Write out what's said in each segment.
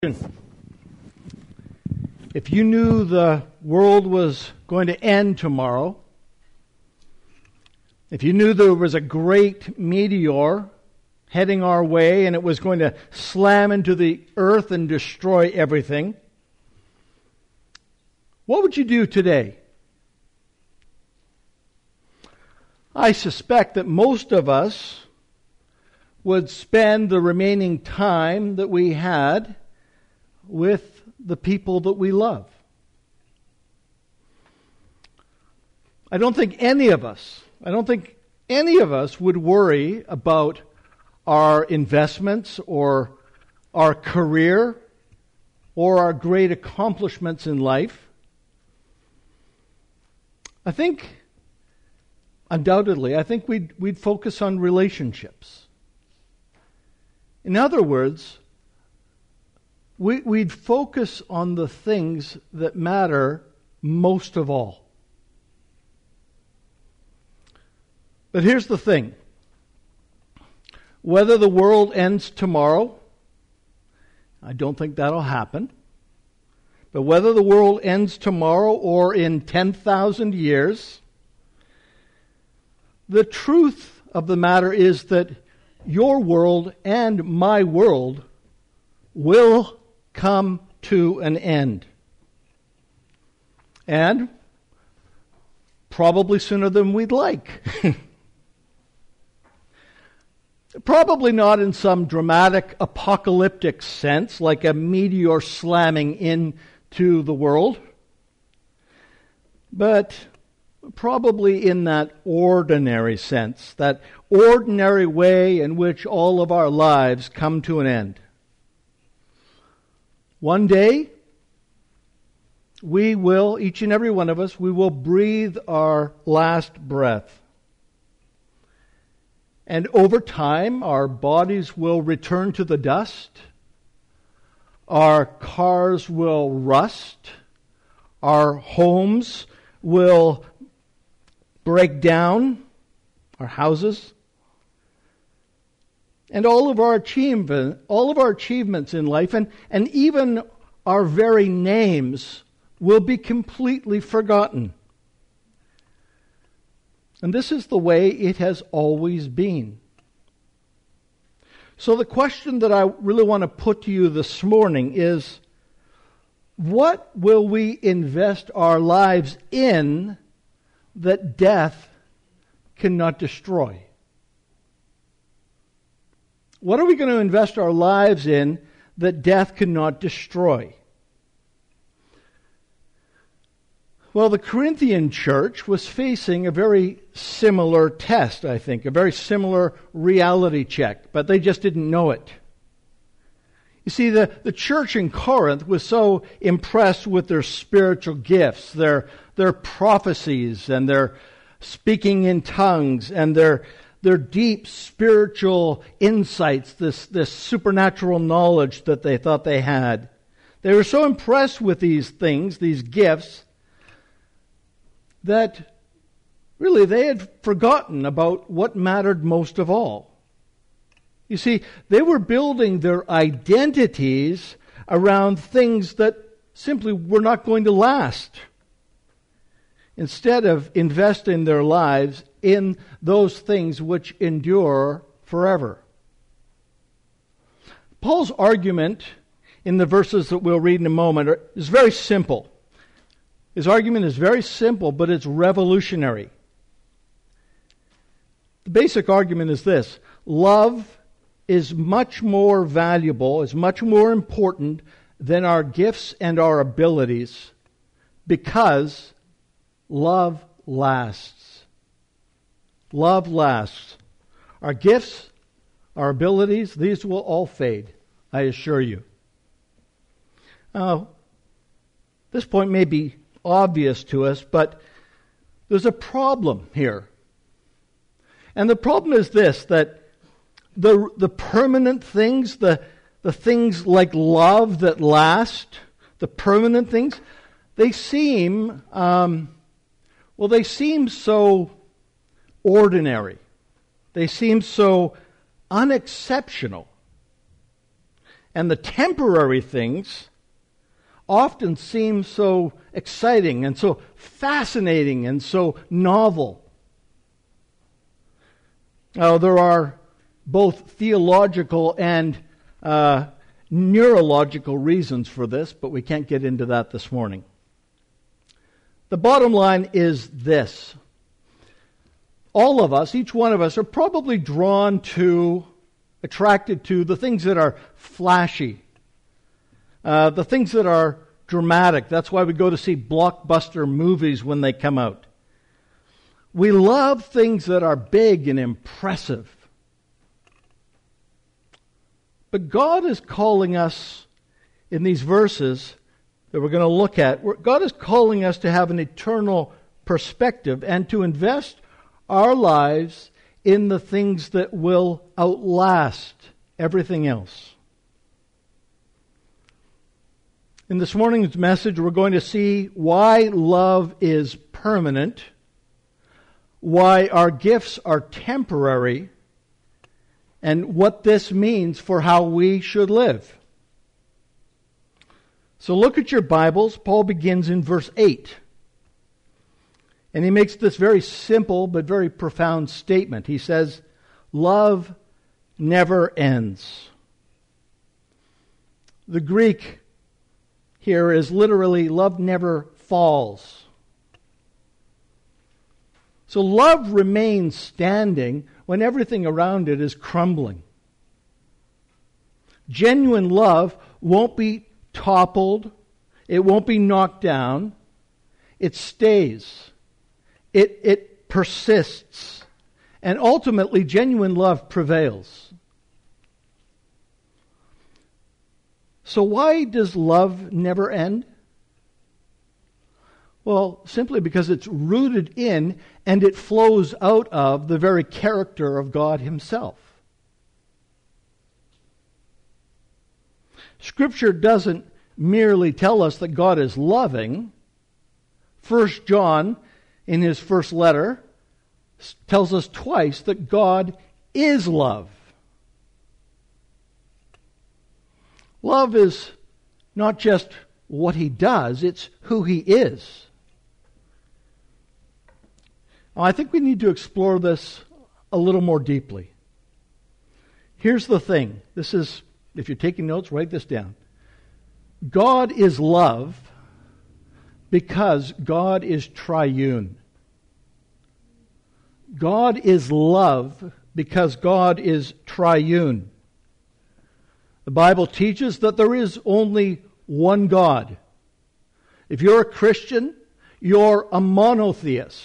If you knew the world was going to end tomorrow, if you knew there was a great meteor heading our way and it was going to slam into the earth and destroy everything, what would you do today? I suspect that most of us would spend the remaining time that we had with the people that we love. I don't think any of us would worry about our investments or our career or our great accomplishments in life. Undoubtedly, we'd focus on relationships. In other words, we'd focus on the things that matter most of all. But here's the thing. Whether the world ends tomorrow, I don't think that'll happen. But whether the world ends tomorrow or in 10,000 years, the truth of the matter is that your world and my world will come to an end. And probably sooner than we'd like. Probably not in some dramatic apocalyptic sense, like a meteor slamming into the world, but probably in that ordinary sense, that ordinary way in which all of our lives come to an end. One day, we will, each and every one of us, we will breathe our last breath. And over time, our bodies will return to the dust. Our cars will rust. Our homes will break down. Our houses. And all of our achievements in life, and even our very names, will be completely forgotten. And this is the way it has always been. So the question that I really want to put to you this morning is, what will we invest our lives in that death cannot destroy? What are we going to invest our lives in that death cannot destroy? Well, the Corinthian church was facing a very similar test, I think, a very similar reality check, but they just didn't know it. You see, the church in Corinth was so impressed with their spiritual gifts, their prophecies, and their speaking in tongues, and their deep spiritual insights, this supernatural knowledge that they thought they had. They were so impressed with these things, these gifts, that really they had forgotten about what mattered most of all. You see, they were building their identities around things that simply were not going to last, instead of investing their lives in those things which endure forever. Paul's argument in the verses that we'll read in a moment is very simple. His argument is very simple, but it's revolutionary. The basic argument is this: love is much more valuable, is much more important than our gifts and our abilities, because love lasts. Love lasts. Our gifts, our abilities, these will all fade, I assure you. Now, this point may be obvious to us, but there's a problem here. And the problem is this, that the permanent things, the things like love that last, the permanent things, they seem so ordinary. They seem so unexceptional. and the temporary things often seem so exciting and so fascinating and so novel. Now, there are both theological and neurological reasons for this, but we can't get into that this morning. The bottom line is this. All of us, each one of us, are probably attracted to the things that are flashy, the things that are dramatic. That's why we go to see blockbuster movies when they come out. We love things that are big and impressive. But God is calling us in these verses that we're going to look at, God is calling us to have an eternal perspective and to invest our lives in the things that will outlast everything else. In this morning's message, we're going to see why love is permanent, why our gifts are temporary, and what this means for how we should live. So look at your Bibles. Paul begins in verse 8. And he makes this very simple but very profound statement. He says, love never ends. The Greek here is literally, love never falls. So love remains standing when everything around it is crumbling. Genuine love won't be toppled. It won't be knocked down. It stays. It persists. And ultimately, genuine love prevails. So why does love never end? Well, simply because it's rooted in and it flows out of the very character of God Himself. Scripture doesn't merely tell us that God is loving. 1 John, in his first letter, tells us twice that God is love. Love is not just what He does, it's who He is. Now, I think we need to explore this a little more deeply. Here's the thing. This is, if you're taking notes, write this down. God is love because God is triune. God is love because God is triune. The Bible teaches that there is only one God. If you're a Christian, you're a monotheist.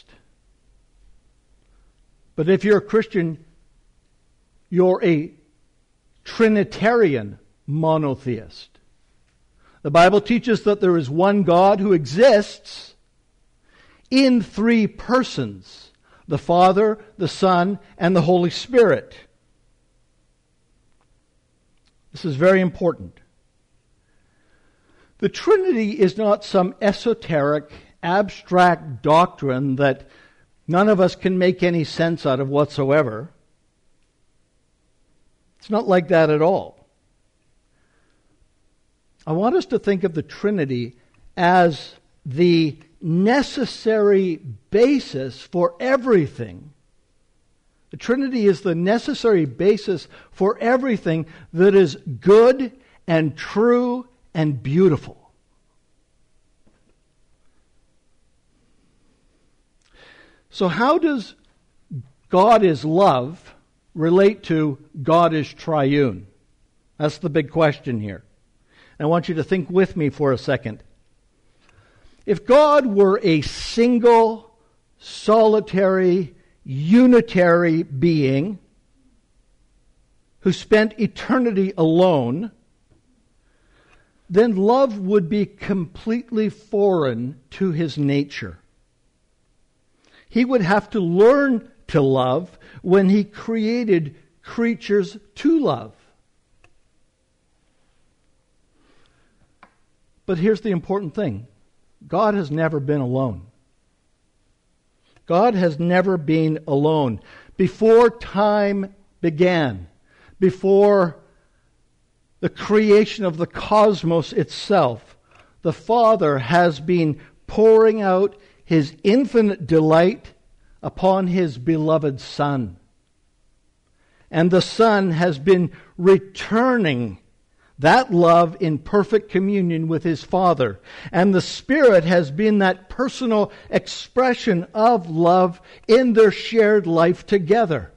But if you're a Christian, you're a Trinitarian monotheist. The Bible teaches that there is one God who exists in three persons: the Father, the Son, and the Holy Spirit. This is very important. The Trinity is not some esoteric, abstract doctrine that none of us can make any sense out of whatsoever. It's not like that at all. I want us to think of the Trinity as the necessary basis for everything. The Trinity is the necessary basis for everything that is good and true and beautiful. So how does God is love relate to God is triune? That's the big question here. I want you to think with me for a second. If God were a single, solitary, unitary being who spent eternity alone, then love would be completely foreign to His nature. He would have to learn to love when He created creatures to love. But here's the important thing. God has never been alone. God has never been alone. Before time began, before the creation of the cosmos itself, the Father has been pouring out His infinite delight upon His beloved Son. And the Son has been returning that love in perfect communion with His Father. And the Spirit has been that personal expression of love in their shared life together.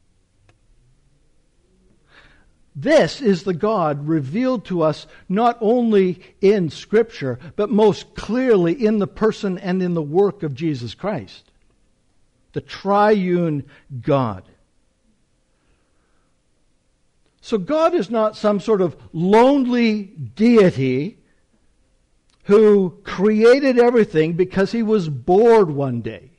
This is the God revealed to us not only in Scripture, but most clearly in the person and in the work of Jesus Christ. The triune God. So God is not some sort of lonely deity who created everything because He was bored one day.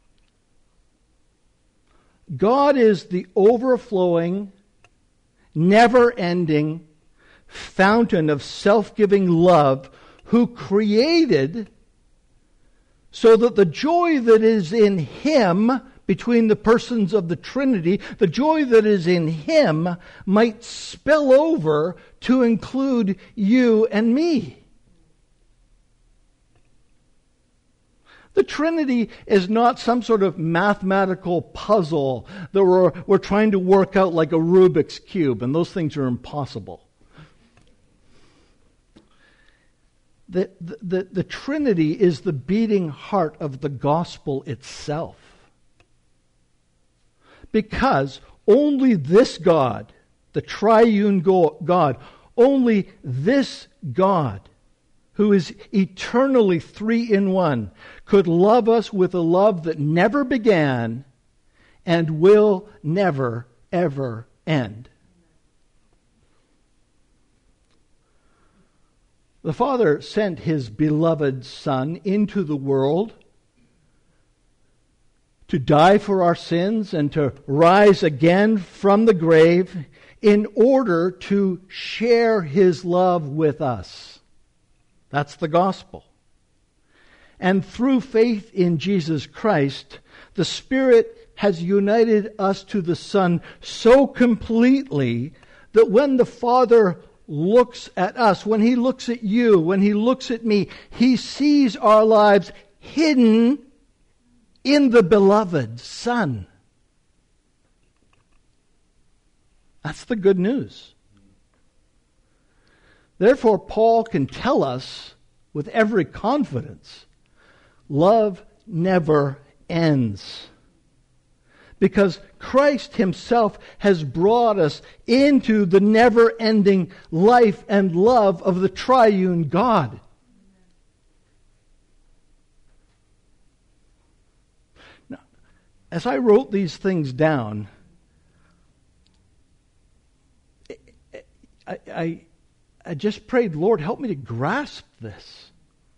God is the overflowing, never-ending fountain of self-giving love who created so that the joy that is in Him between the persons of the Trinity, the joy that is in Him might spill over to include you and me. The Trinity is not some sort of mathematical puzzle that we're trying to work out like a Rubik's Cube, and those things are impossible. The Trinity is the beating heart of the gospel itself. Because only this God, the triune God, only this God, who is eternally three in one, could love us with a love that never began and will never, ever end. The Father sent His beloved Son into the world to die for our sins and to rise again from the grave in order to share His love with us. That's the gospel. And through faith in Jesus Christ, the Spirit has united us to the Son so completely that when the Father looks at us, when He looks at you, when He looks at me, He sees our lives hidden in the beloved Son. That's the good news. Therefore, Paul can tell us with every confidence, love never ends. Because Christ Himself has brought us into the never-ending life and love of the triune God. Now, as I wrote these things down, I just prayed, Lord, help me to grasp this.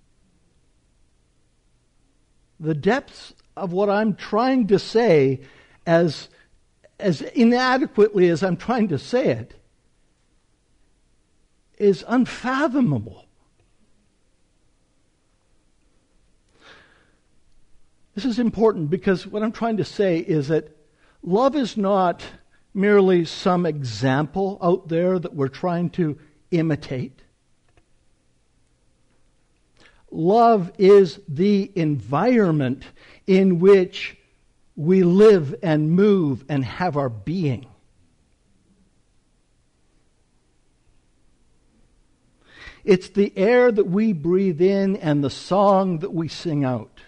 The depths of what I'm trying to say, as inadequately as I'm trying to say it, is unfathomable. This is important because what I'm trying to say is that love is not merely some example out there that we're trying to imitate. Love is the environment in which we live and move and have our being. It's the air that we breathe in and the song that we sing out.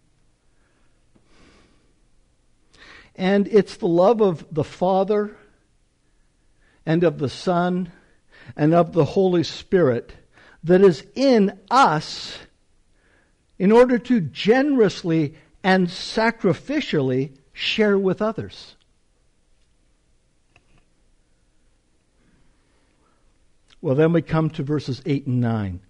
And it's the love of the Father and of the Son and of the Holy Spirit that is in us in order to generously and sacrificially share with others. Well, then we come to verses 8 and 9.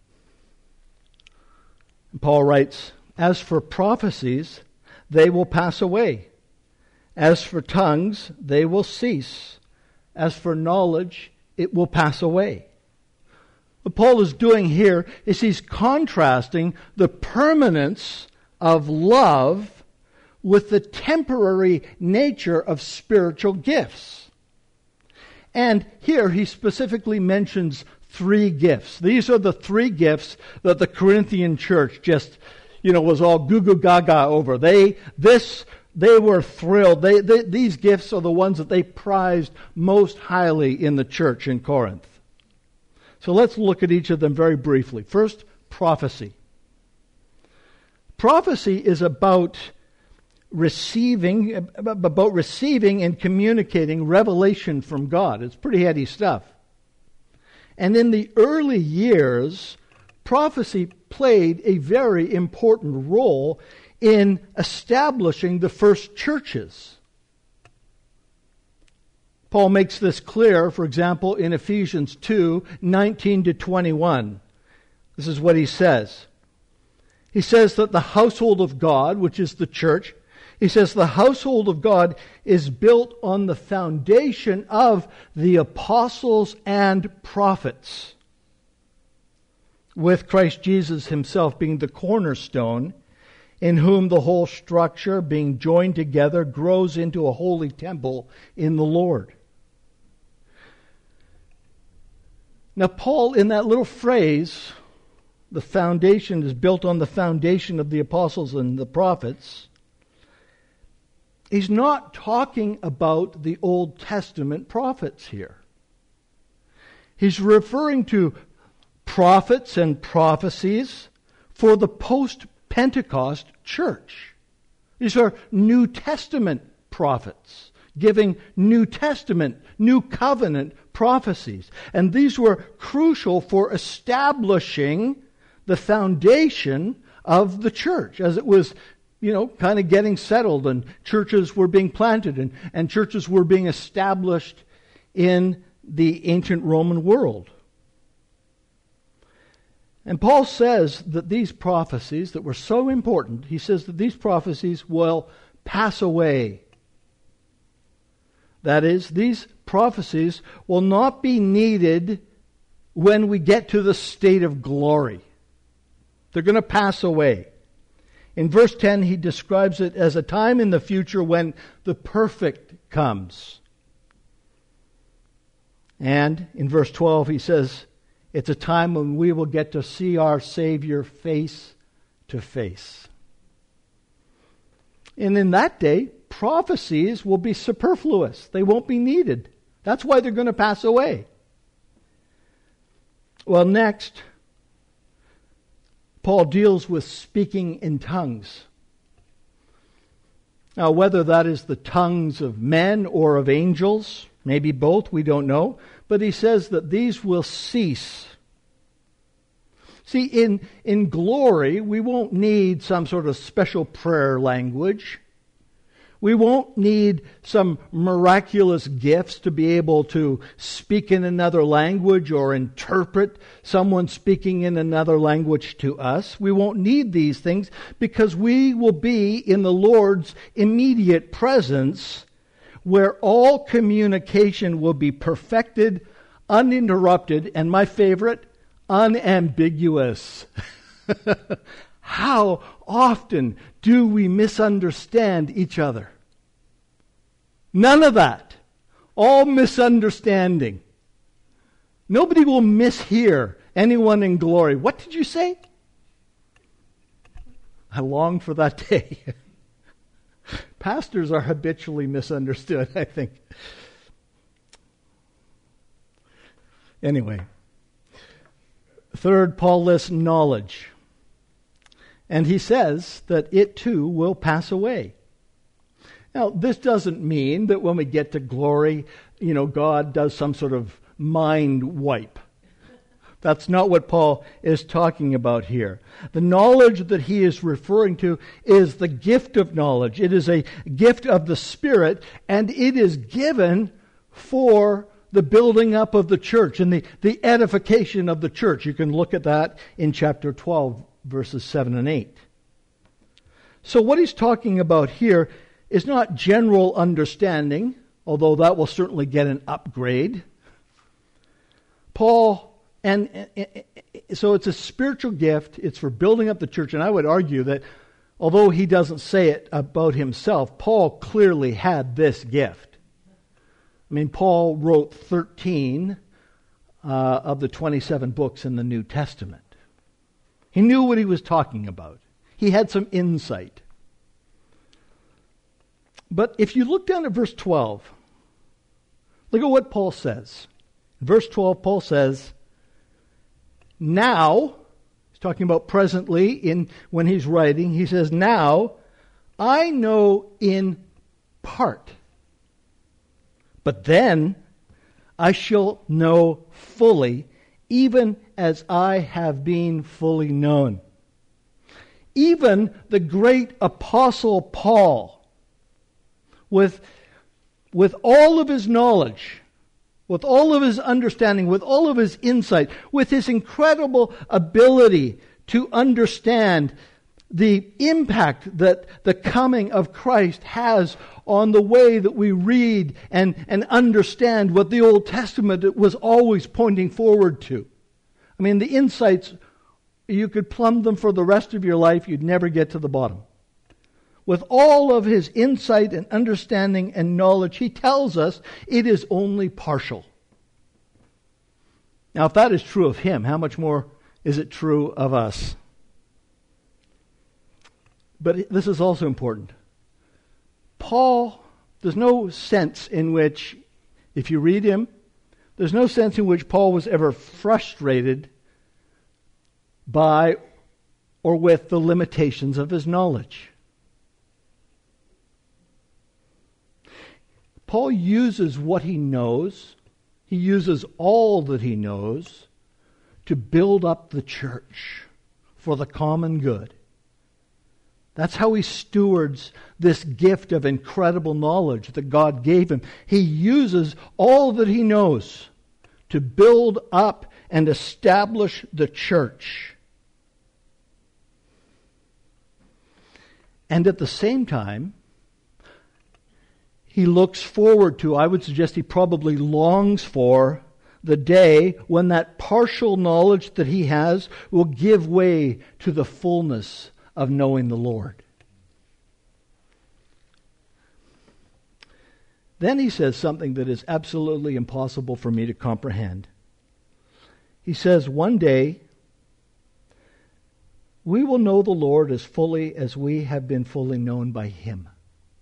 And Paul writes, "As for prophecies, they will pass away. As for tongues, they will cease. As for knowledge, it will pass away." What Paul is doing here is he's contrasting the permanence of love with the temporary nature of spiritual gifts. And here he specifically mentions 3 gifts. These are the 3 gifts that the Corinthian church just, was all goo goo gaga over. They were thrilled. These gifts are the ones that they prized most highly in the church in Corinth. So let's look at each of them very briefly. First, prophecy. Prophecy is about receiving and communicating revelation from God. It's pretty heady stuff. And in the early years, prophecy played a very important role in establishing the first churches. Paul makes this clear, for example, in Ephesians 2:19-21. This is what he says. He says that the household of God, which is the church, he says the household of God is built on the foundation of the apostles and prophets, with Christ Jesus himself being the cornerstone, in whom the whole structure, being joined together, grows into a holy temple in the Lord. Now, Paul, in that little phrase, the foundation is built on the foundation of the apostles and the prophets, he's not talking about the Old Testament prophets here. He's referring to prophets and prophecies for the post-Pentecost church. These are New Testament prophets, giving New Testament, New Covenant prophecies. And these were crucial for establishing the foundation of the church as it was, kind of getting settled, and churches were being planted and churches were being established in the ancient Roman world. And Paul says that these prophecies that were so important, he says that these prophecies will pass away. That is, these prophecies will not be needed when we get to the state of glory. They're going to pass away. In verse 10, he describes it as a time in the future when the perfect comes. And in verse 12, he says, it's a time when we will get to see our Savior face to face. And in that day, prophecies will be superfluous. They won't be needed. That's why they're going to pass away. Well, next, Paul deals with speaking in tongues. Now, whether that is the tongues of men or of angels, maybe both, we don't know. But he says that these will cease. See, in glory, we won't need some sort of special prayer language. We won't need some miraculous gifts to be able to speak in another language or interpret someone speaking in another language to us. We won't need these things because we will be in the Lord's immediate presence, where all communication will be perfected, uninterrupted, and my favorite, unambiguous. How often do we misunderstand each other? None of that. All misunderstanding. Nobody will mishear anyone in glory. What did you say? I long for that day. Pastors are habitually misunderstood, I think. Anyway. Third, Paul lists knowledge. And he says that it too will pass away. Now, this doesn't mean that when we get to glory, God does some sort of mind wipe. That's not what Paul is talking about here. The knowledge that he is referring to is the gift of knowledge. It is a gift of the Spirit, and it is given for the building up of the church and the edification of the church. You can look at that in chapter 12, verses 7 and 8. So what he's talking about here is not general understanding, although that will certainly get an upgrade. So it's a spiritual gift. It's for building up the church. And I would argue that although he doesn't say it about himself, Paul clearly had this gift. I mean, Paul wrote 13 of the 27 books in the New Testament. He knew what he was talking about. He had some insight. But if you look down at verse 12, look at what Paul says. In verse 12, Paul says, now, he's talking about presently when he's writing, he says, now, I know in part, but then I shall know fully, even as I have been fully known. Even the great apostle Paul, with all of his knowledge, with all of his understanding, with all of his insight, with his incredible ability to understand the impact that the coming of Christ has on the way that we read and understand what the Old Testament was always pointing forward to. I mean, the insights, you could plumb them for the rest of your life, you'd never get to the bottom. With all of his insight and understanding and knowledge, he tells us it is only partial. Now, if that is true of him, how much more is it true of us? But this is also important. Paul, there's no sense in which, if you read him, there's no sense in which Paul was ever frustrated by or with the limitations of his knowledge. Paul uses what he knows, he uses all that he knows to build up the church for the common good. That's how he stewards this gift of incredible knowledge that God gave him. He uses all that he knows to build up and establish the church. And at the same time, he looks forward to, I would suggest he probably longs for, the day when that partial knowledge that he has will give way to the fullness of knowing the Lord. Then he says something that is absolutely impossible for me to comprehend. He says, one day, we will know the Lord as fully as we have been fully known by Him.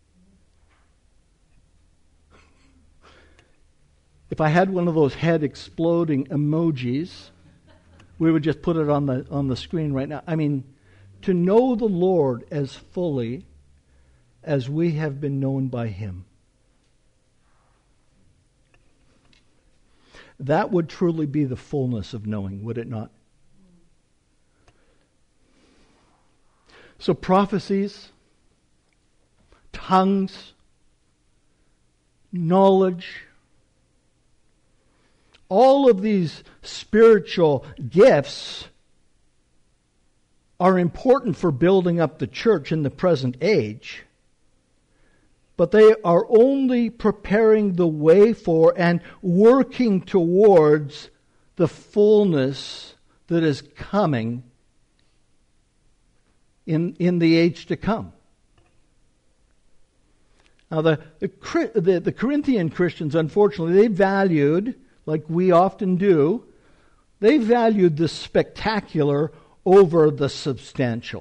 If I had one of those head exploding emojis, we would just put it on the screen right now. I mean, to know the Lord as fully as we have been known by Him. That would truly be the fullness of knowing, would it not? So prophecies, tongues, knowledge, all of these spiritual gifts are important for building up the church in the present age, but they are only preparing the way for and working towards the fullness that is coming in the age to come. Now, the Corinthian Christians, unfortunately, they valued, like we often do, they valued the spectacular over the substantial.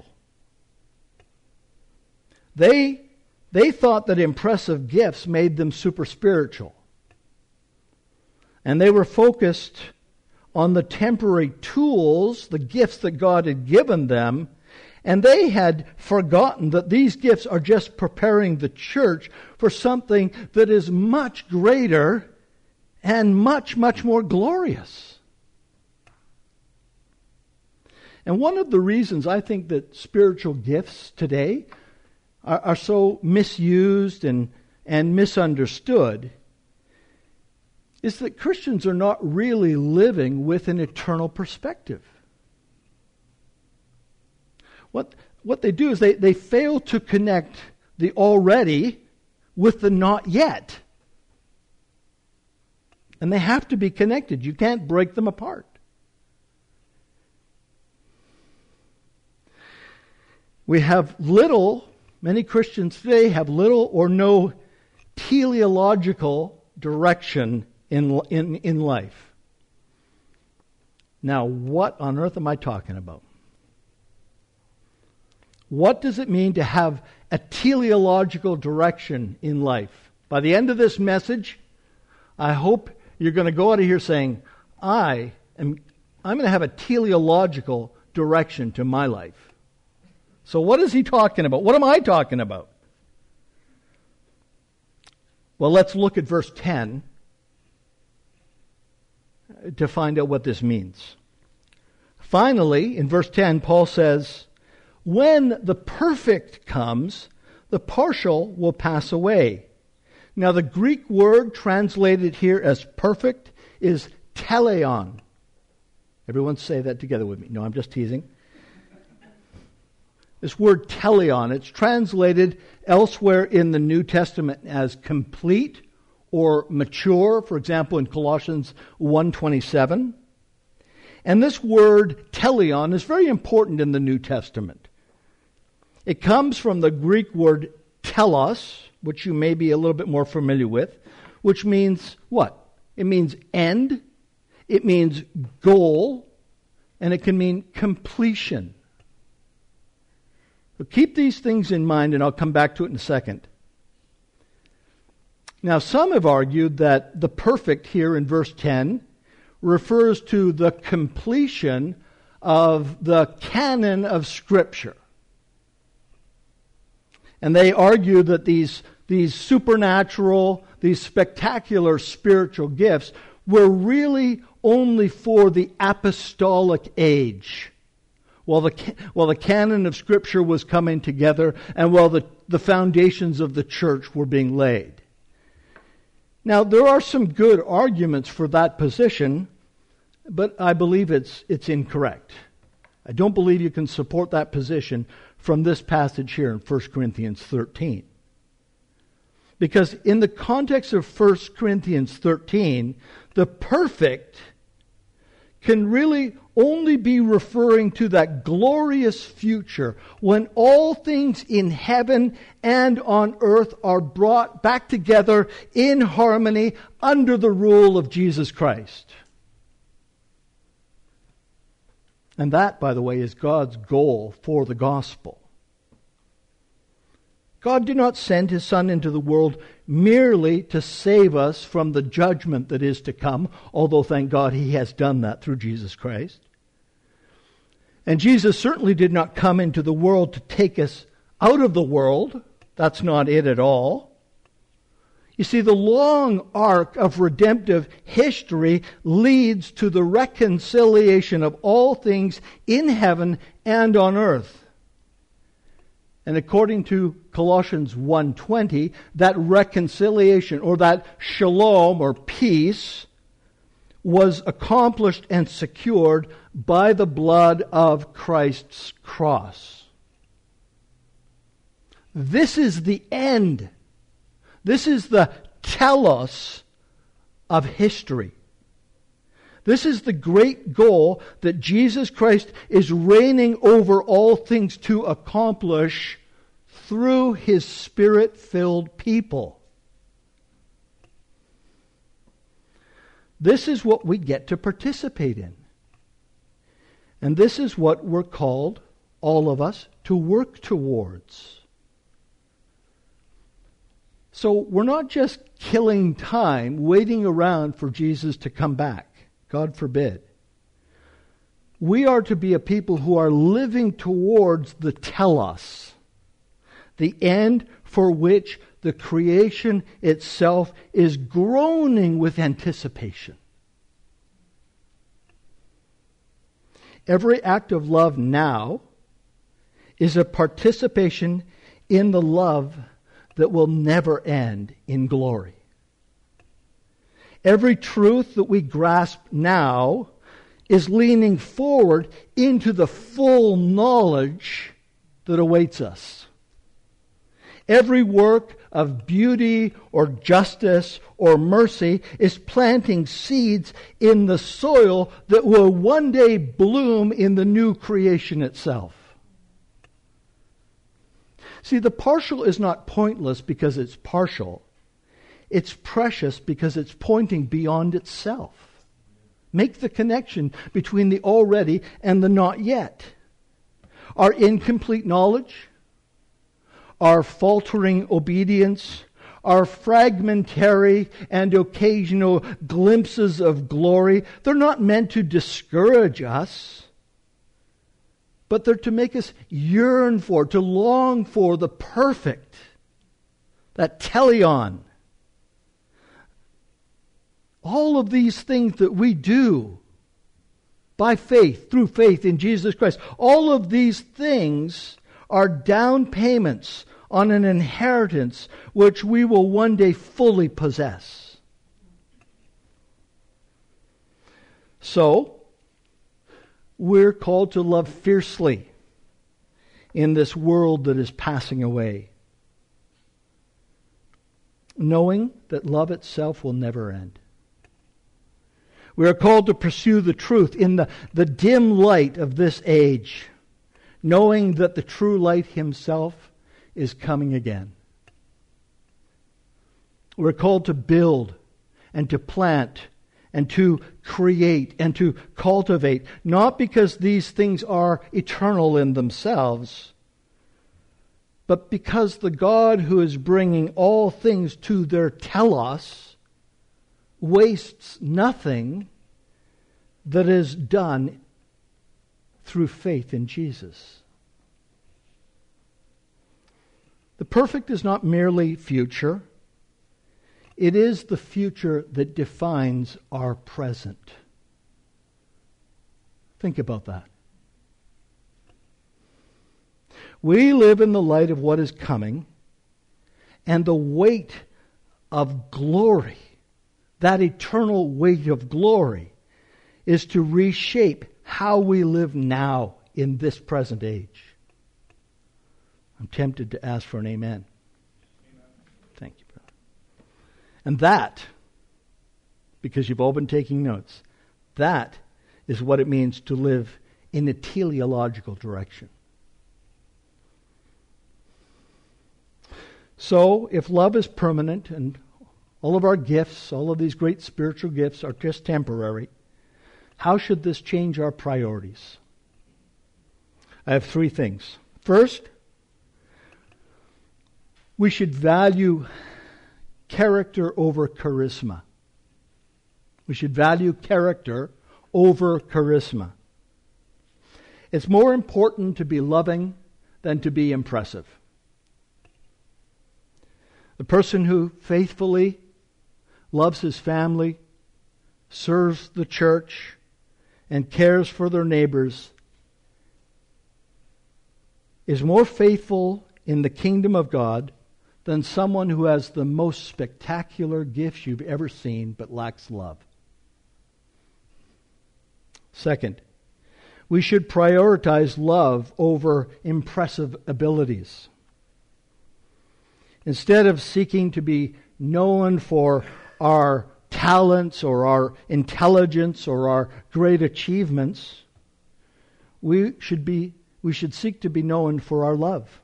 They thought that impressive gifts made them super spiritual. And they were focused on the temporary tools, the gifts that God had given them, and they had forgotten that these gifts are just preparing the church for something that is much greater and much, much more glorious. And one of the reasons I think that spiritual gifts today are so misused and misunderstood is that Christians are not really living with an eternal perspective. What they do is they fail to connect the already with the not yet. And they have to be connected. You can't break them apart. Many Christians today have little or no teleological direction in life. Now, what on earth am I talking about? What does it mean to have a teleological direction in life? By the end of this message, I hope you're going to go out of here saying, I'm going to have a teleological direction to my life. So what is he talking about? What am I talking about? Well, let's look at verse 10 to find out what this means. Finally, in verse 10, Paul says, when the perfect comes, the partial will pass away. Now, the Greek word translated here as perfect is teleon. Everyone say that together with me. No, I'm just teasing. This word teleon, it's translated elsewhere in the New Testament as complete or mature, for example, in Colossians 1:27. And this word teleon is very important in the New Testament. It comes from the Greek word telos, which you may be a little bit more familiar with, which means what? It means end, it means goal, and it can mean completion. So keep these things in mind, and I'll come back to it in a second. Now, some have argued that the perfect here in verse 10 refers to the completion of the canon of Scripture. And they argue that these supernatural, these spectacular spiritual gifts were really only for the apostolic age, while the canon of Scripture was coming together and while the foundations of the church were being laid. Now, there are some good arguments for that position, but I believe it's incorrect. I don't believe you can support that position from this passage here in 1 Corinthians 13. Because in the context of 1 Corinthians 13, the perfect can really only be referring to that glorious future when all things in heaven and on earth are brought back together in harmony under the rule of Jesus Christ. And that, by the way, is God's goal for the gospel. God did not send His Son into the world merely to save us from the judgment that is to come, although thank God He has done that through Jesus Christ. And Jesus certainly did not come into the world to take us out of the world. That's not it at all. You see, the long arc of redemptive history leads to the reconciliation of all things in heaven and on earth. And according to Colossians 1:20, that reconciliation or that shalom or peace was accomplished and secured by the blood of Christ's cross. This is the end. This is the telos of history. This is the great goal that Jesus Christ is reigning over all things to accomplish through His Spirit-filled people. This is what we get to participate in. And this is what we're called, all of us, to work towards. So we're not just killing time, waiting around for Jesus to come back. God forbid. We are to be a people who are living towards the telos, the end for which the creation itself is groaning with anticipation. Every act of love now is a participation in the love that will never end in glory. Every truth that we grasp now is leaning forward into the full knowledge that awaits us. Every work of beauty or justice or mercy is planting seeds in the soil that will one day bloom in the new creation itself. See, the partial is not pointless because it's partial. It's precious because it's pointing beyond itself. Make the connection between the already and the not yet. Our incomplete knowledge, our faltering obedience, our fragmentary and occasional glimpses of glory, they're not meant to discourage us, but they're to make us yearn for, to long for the perfect, that teleon. All of these things that we do by faith, through faith in Jesus Christ, all of these things are down payments on an inheritance which we will one day fully possess. So, we're called to love fiercely in this world that is passing away, knowing that love itself will never end. We are called to pursue the truth in the dim light of this age, knowing that the true light himself is coming again. We're called to build and to plant and to create and to cultivate, not because these things are eternal in themselves, but because the God who is bringing all things to their telos wastes nothing that is done through faith in Jesus. The perfect is not merely future. It is the future that defines our present. Think about that. We live in the light of what is coming, and the weight of glory, that eternal weight of glory, is to reshape how we live now in this present age. I'm tempted to ask for an amen. Thank you, brother. And that, because you've all been taking notes, that is what it means to live in a teleological direction. So, if love is permanent and all of our gifts, all of these great spiritual gifts are just temporary, how should this change our priorities? I have 3 things. First, we should value character over charisma. We should value character over charisma. It's more important to be loving than to be impressive. The person who faithfully loves his family, serves the church, and cares for their neighbors is more faithful in the kingdom of God than someone who has the most spectacular gifts you've ever seen but lacks love. Second, we should prioritize love over impressive abilities. Instead of seeking to be known for our talents or our intelligence or our great achievements, we should seek to be known for our love.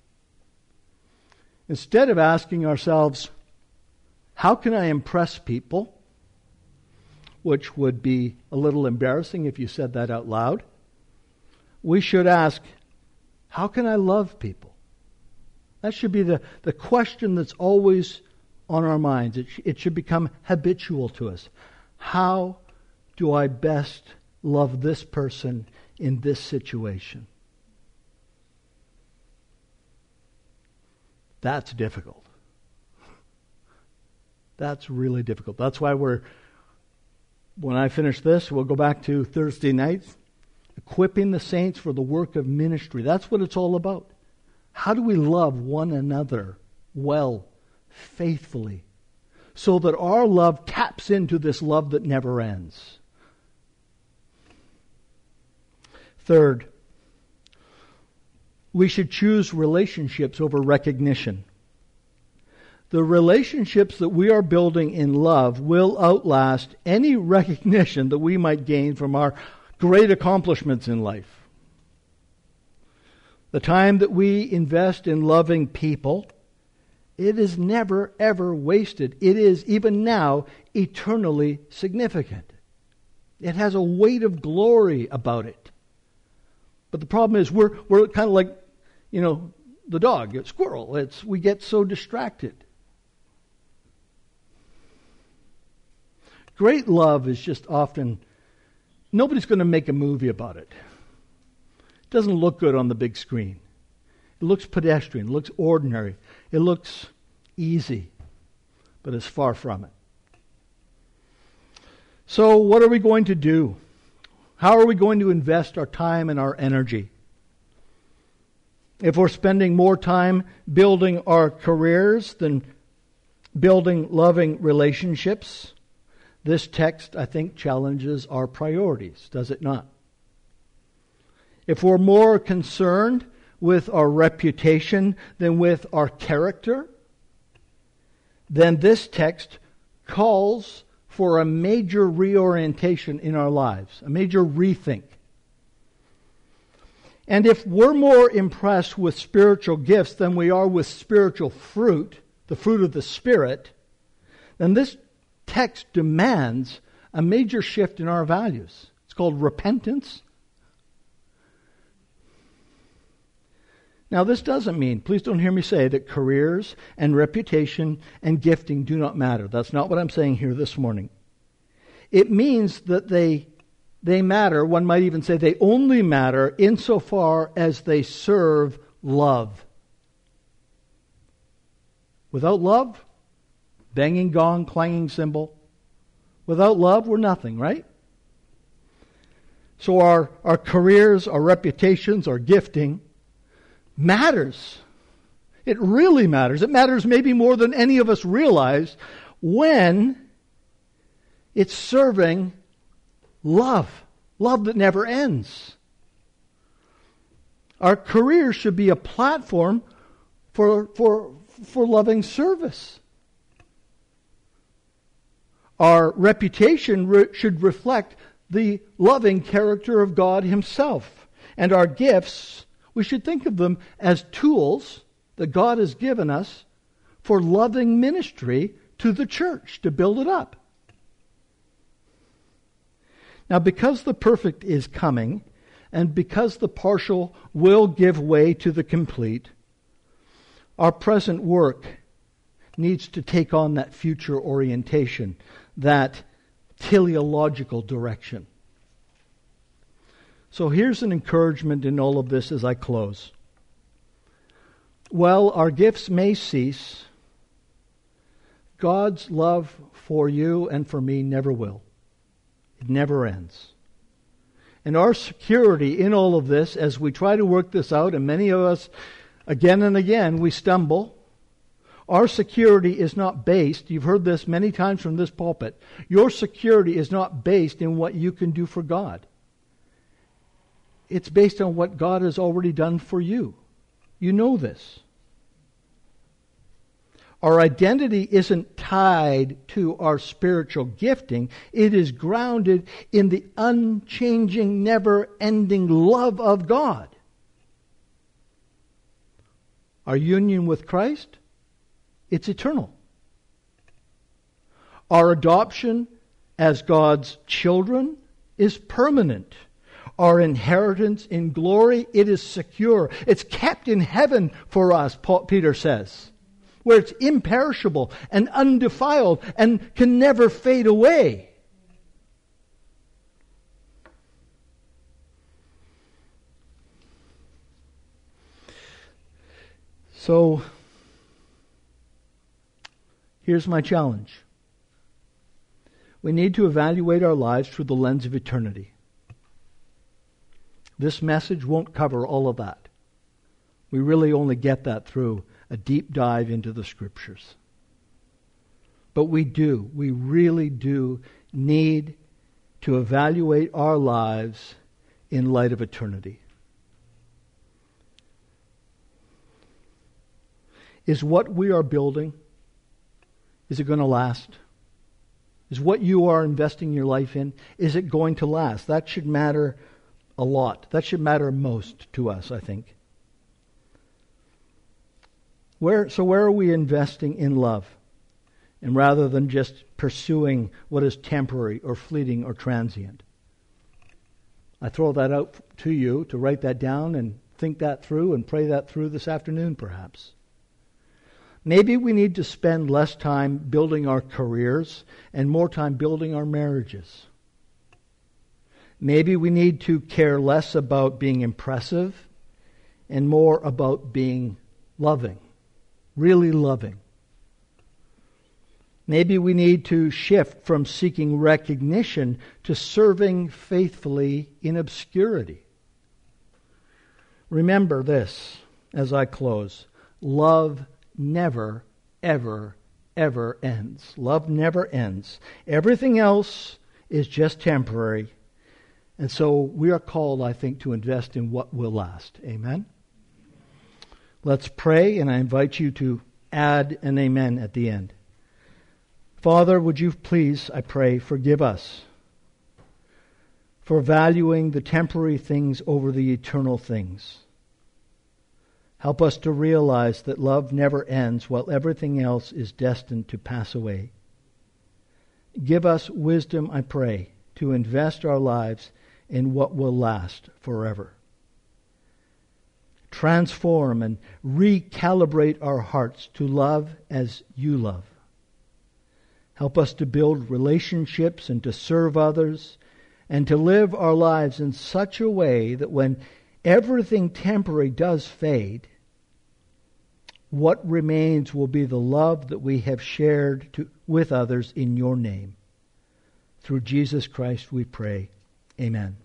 Instead of asking ourselves, how can I impress people? Which would be a little embarrassing if you said that out loud. We should ask, how can I love people? That should be the question that's always on our minds. It should become habitual to us. How do I best love this person in this situation? That's difficult. That's really difficult. That's why when I finish this, we'll go back to Thursday nights, equipping the saints for the work of ministry. That's what it's all about. How do we love one another well, faithfully, so that our love taps into this love that never ends? Third, we should choose relationships over recognition. The relationships that we are building in love will outlast any recognition that we might gain from our great accomplishments in life. The time that we invest in loving people it is never, ever wasted. It is, even now, eternally significant. It has a weight of glory about it. But the problem is we're kind of like, the dog, squirrel. We get so distracted. Great love is just often, nobody's going to make a movie about it. It doesn't look good on the big screen. It looks pedestrian, it looks ordinary, it looks easy, but it's far from it. So what are we going to do? How are we going to invest our time and our energy? If we're spending more time building our careers than building loving relationships, this text, I think, challenges our priorities, does it not? If we're more concerned with our reputation than with our character, then this text calls for a major reorientation in our lives, a major rethink. And if we're more impressed with spiritual gifts than we are with spiritual fruit, the fruit of the Spirit, then this text demands a major shift in our values. It's called repentance. Now, this doesn't mean, please don't hear me say, that careers and reputation and gifting do not matter. That's not what I'm saying here this morning. It means that they matter. One might even say they only matter insofar as they serve love. Without love, banging gong, clanging cymbal. Without love, we're nothing, right? So our careers, our reputations, our gifting matters. It really matters. It matters maybe more than any of us realize when it's serving love. Love that never ends. Our career should be a platform for loving service. Our reputation should reflect the loving character of God Himself. And our gifts, we should think of them as tools that God has given us for loving ministry to the church, to build it up. Now, because the perfect is coming, and because the partial will give way to the complete, our present work needs to take on that future orientation, that teleological direction. So here's an encouragement in all of this as I close. While our gifts may cease, God's love for you and for me never will. It never ends. And our security in all of this, as we try to work this out, and many of us, again and again, we stumble, our security is not based, you've heard this many times from this pulpit, your security is not based in what you can do for God. It's based on what God has already done for you. You know this. Our identity isn't tied to our spiritual gifting. It is grounded in the unchanging, never-ending love of God. Our union with Christ, it's eternal. Our adoption as God's children is permanent. Our inheritance in glory, it is secure. It's kept in heaven for us, Peter says, where it's imperishable and undefiled and can never fade away. So, here's my challenge. We need to evaluate our lives through the lens of eternity. This message won't cover all of that. We really only get that through a deep dive into the Scriptures. But we really do need to evaluate our lives in light of eternity. Is what we are building, is it going to last? Is what you are investing your life in, is it going to last? That should matter a lot. That should matter most to us, I think. Where are we investing in love? And rather than just pursuing what is temporary or fleeting or transient. I throw that out to you to write that down and think that through and pray that through this afternoon perhaps. Maybe we need to spend less time building our careers and more time building our marriages. Maybe we need to care less about being impressive and more about being loving, really loving. Maybe we need to shift from seeking recognition to serving faithfully in obscurity. Remember this as I close. Love never, ever, ever ends. Love never ends. Everything else is just temporary. And so we are called, I think, to invest in what will last. Amen? Let's pray, and I invite you to add an amen at the end. Father, would you please, I pray, forgive us for valuing the temporary things over the eternal things. Help us to realize that love never ends while everything else is destined to pass away. Give us wisdom, I pray, to invest our lives in what will last forever. Transform and recalibrate our hearts to love as you love. Help us to build relationships and to serve others and to live our lives in such a way that when everything temporary does fade, what remains will be the love that we have shared with others in your name. Through Jesus Christ we pray. Amen.